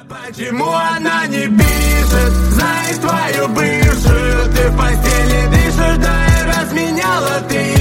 Почему она не пишет? Знаешь твою бывшую, ты в постели дышишь, да и разменяла ты